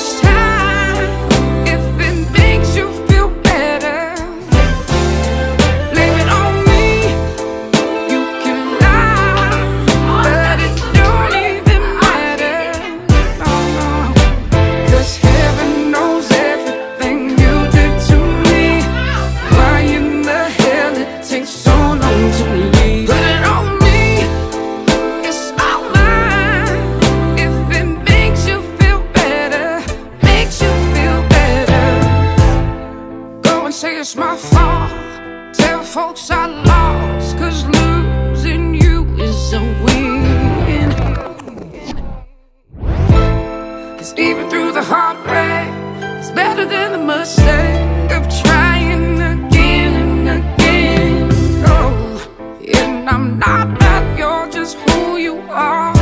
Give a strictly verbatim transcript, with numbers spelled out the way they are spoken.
this time, if it makes you feel better, blame it on me. You can lie, but it don't even matter. No, no. 'Cause heaven knows everything you did to me. Why in the hell it takes so long to leave? Put it on me, it's all mine. If it makes you feel better, makes you feel better, go and say it's my fault. Tell folks I lost, 'cause losing you is a win. 'Cause even through the heartbreak, it's better than the mistake of trying again and again. Oh, and I'm not that, you're just who you are.